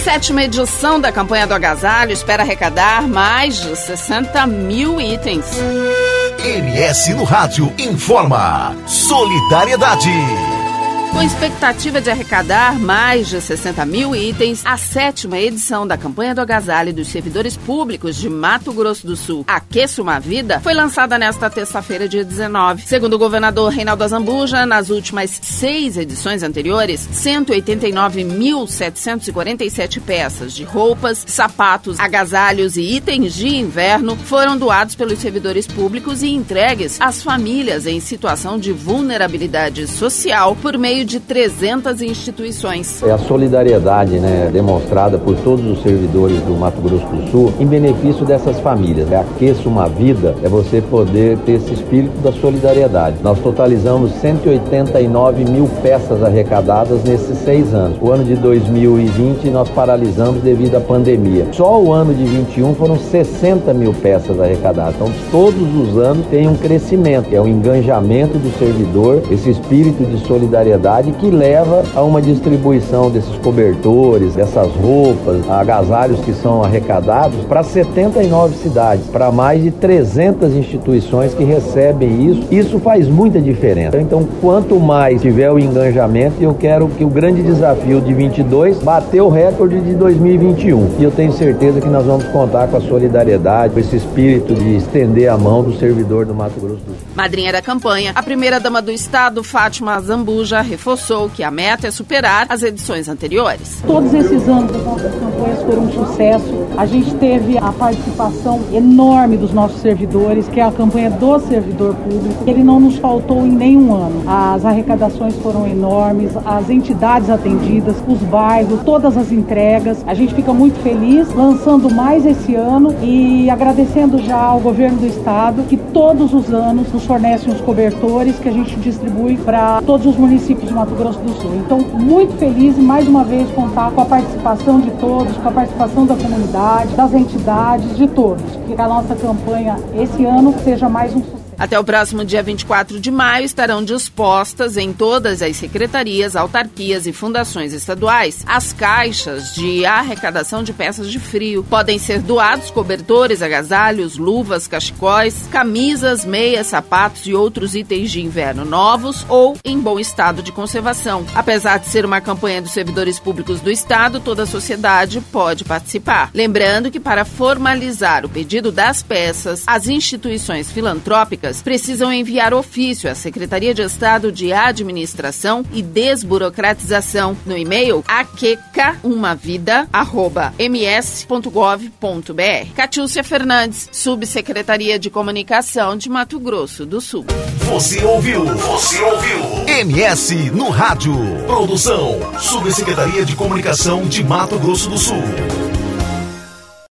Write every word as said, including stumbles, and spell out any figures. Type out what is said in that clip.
Sétima edição da campanha do agasalho espera arrecadar mais de sessenta mil itens. M S no Rádio informa. Solidariedade. Com expectativa de arrecadar mais de sessenta mil itens, a sétima edição da campanha do agasalho dos servidores públicos de Mato Grosso do Sul, Aqueça uma Vida, foi lançada nesta terça-feira, dia dezenove. Segundo o governador Reinaldo Azambuja, nas últimas seis edições anteriores, cento e oitenta e nove mil setecentos e quarenta e sete peças de roupas, sapatos, agasalhos e itens de inverno foram doados pelos servidores públicos e entregues às famílias em situação de vulnerabilidade social por meio de trezentas instituições. É a solidariedade, né, demonstrada por todos os servidores do Mato Grosso do Sul em benefício dessas famílias. É Aqueça uma Vida, é você poder ter esse espírito da solidariedade. Nós totalizamos cento e oitenta e nove mil peças arrecadadas nesses seis anos. O ano de dois mil e vinte nós paralisamos devido à pandemia. Só o ano de vinte e um foram sessenta mil peças arrecadadas. Então todos os anos tem um crescimento, é o engajamento do servidor, esse espírito de solidariedade que leva a uma distribuição desses cobertores, dessas roupas, agasalhos que são arrecadados para setenta e nove cidades, para mais de trezentas instituições que recebem isso. Isso faz muita diferença. Então, quanto mais tiver o engajamento, eu quero que o grande desafio de vinte e dois bater o recorde de dois mil e vinte e um. E eu tenho certeza que nós vamos contar com a solidariedade, com esse espírito de estender a mão do servidor do Mato Grosso do Sul. Madrinha da campanha, a primeira-dama do Estado, Fátima Azambuja, reforçou que a meta é superar as edições anteriores. Todos esses anos as nossas campanhas foram um sucesso. A gente teve a participação enorme dos nossos servidores, que é a campanha do servidor público. Ele não nos faltou em nenhum ano. As arrecadações foram enormes, as entidades atendidas, os bairros, todas as entregas. A gente fica muito feliz lançando mais esse ano e agradecendo já ao governo do estado que todos os anos nos fornece uns cobertores que a gente distribui para todos os municípios do Mato Grosso do Sul. Então, muito feliz e mais uma vez contar com a participação de todos, com a participação da comunidade, das entidades, de todos. Que a nossa campanha esse ano seja mais um sucesso. Até o próximo dia vinte e quatro de maio estarão dispostas em todas as secretarias, autarquias e fundações estaduais as caixas de arrecadação de peças de frio. Podem ser doados cobertores, agasalhos, luvas, cachecóis, camisas, meias, sapatos e outros itens de inverno novos ou em bom estado de conservação. Apesar de ser uma campanha dos servidores públicos do estado, toda a sociedade pode participar. Lembrando que para formalizar o pedido das peças, as instituições filantrópicas precisam enviar ofício à Secretaria de Estado de Administração e Desburocratização no e-mail aqueca uma vida arroba m s ponto gov ponto b r. Catiúcia Fernandes, Subsecretaria de Comunicação de Mato Grosso do Sul. Você ouviu? Você ouviu? M S no Rádio. Produção, Subsecretaria de Comunicação de Mato Grosso do Sul.